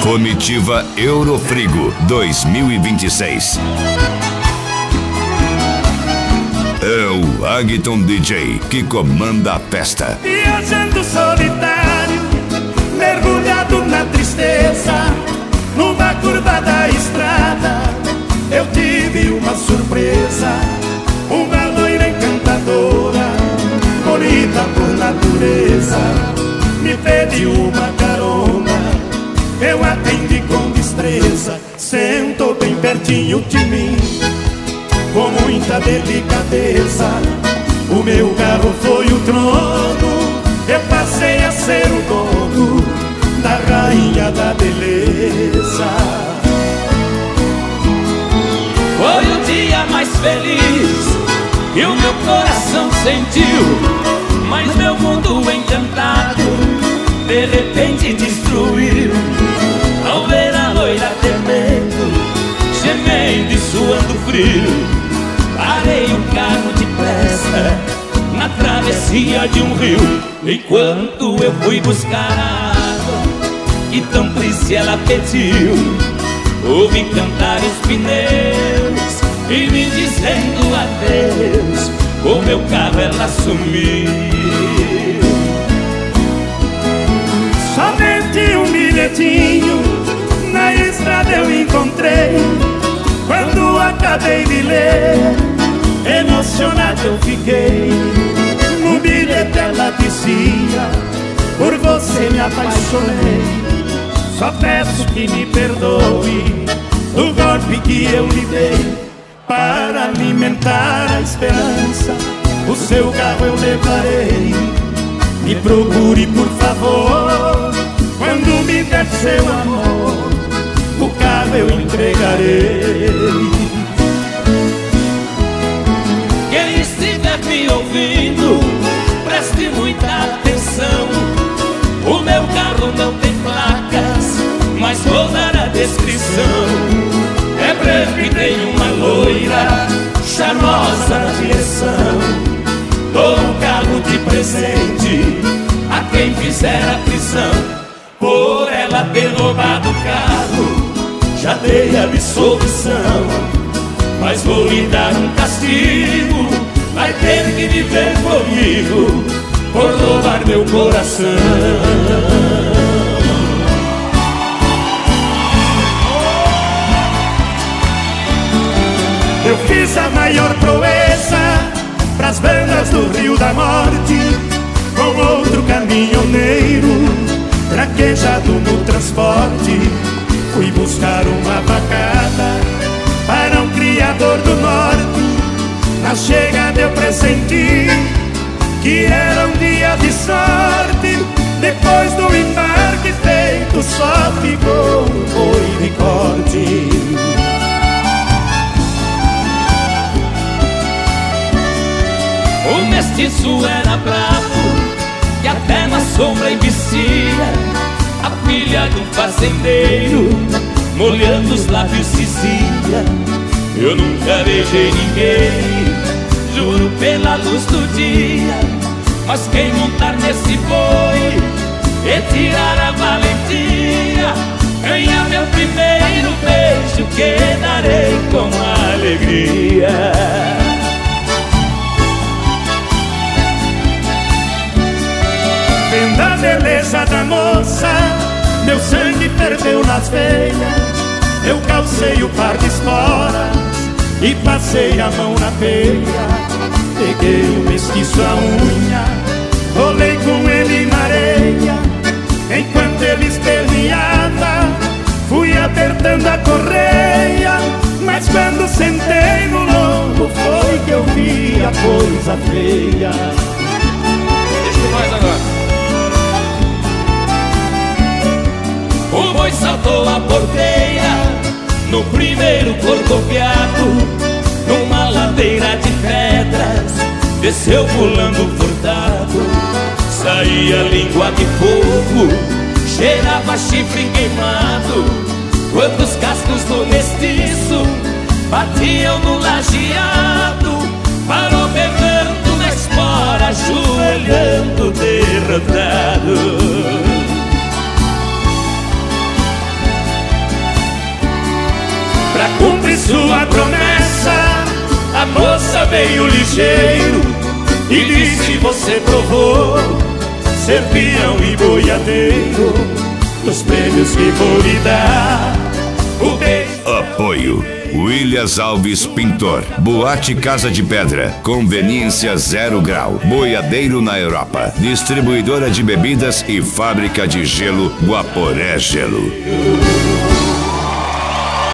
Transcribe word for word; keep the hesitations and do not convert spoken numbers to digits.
Comitiva Eurofrigo dois mil e vinte e seis. É o Agton D J que comanda a festa. Viajando solitário, mergulhado na tristeza, numa curva da estrada, eu tive uma surpresa. Uma loira encantadora, bonita por natureza, me pediu uma carona. Eu atendi com destreza, sentou bem pertinho de mim, com muita delicadeza. O meu carro foi o trono, eu passei a ser o dono da rainha da beleza. Foi o dia mais feliz que o meu coração sentiu, mas meu mundo encantado de repente destruiu. Ao ver a loira temendo, gemendo e suando frio, parei o carro depressa na travessia de um rio. Enquanto eu fui buscar a água que tão triste ela pediu, ouvi cantar os pneus e me dizendo adeus. Com meu carro ela sumiu. Somente um bilhetinho na estrada eu encontrei. Quando acabei de ler, emocionado eu fiquei. No bilhete ela dizia: por você me apaixonei. Só peço que me perdoe do golpe que eu lhe dei. Para alimentar a esperança, o seu carro eu levarei. Me procure por favor, quando me der seu amor, o carro eu entregarei. Quem estiver me ouvindo, preste muita atenção. O meu carro não tem placas, mas vou dar a descrição. É branco e tem uma loira charmosa na direção. Dou um carro de presente a quem fizer a prisão. Por ela ter roubado o carro, já dei a absolvição. Mas vou lhe dar um castigo, vai ter que viver comigo por roubar meu coração. Eu fiz a maior proeza pras bandas do Rio da Morte, com outro caminhoneiro traquejado no transporte. Fui buscar uma vacada para um criador do norte. Na chegada eu pressenti que era um dia de sorte. Depois do embarque feito, só ficou um boi de corte. O mestiço era bravo e até na sombra investia. A filha de um fazendeiro, molhando os lábios, dizia: eu nunca beijei ninguém, juro pela luz do dia. Mas quem montar nesse boi e tirar a valentia, ganha meu primeiro beijo que darei com alegria. Vendo a beleza da moça, meu sangue perdeu nas veias. Eu calcei o par de esporas e passei a mão na peia. Peguei o mestiço à unha, rolei com ele na areia. Enquanto ele esperneava, fui apertando a correia. Mas quando sentei no lombo, foi que eu vi a coisa feia. Deixa mais agora. O boi saltou a porteira no primeiro corcoviado, numa ladeira de pedras, desceu pulando furtado. Saía língua de fogo, cheirava chifre queimado, quando os cascos do mestiço batiam no lajeado. Parou berrando na espora, ajoelhando derrotado. veio ligeiro e disse: você provou ser peão e boiadeiro dos prêmios que vou lhe dar. O beijo. Apoio Willias Alves Pintor, Boate Casa de Pedra, Conveniência Zero Grau, Boiadeiro na Europa, Distribuidora de Bebidas e Fábrica de Gelo Guaporé Gelo.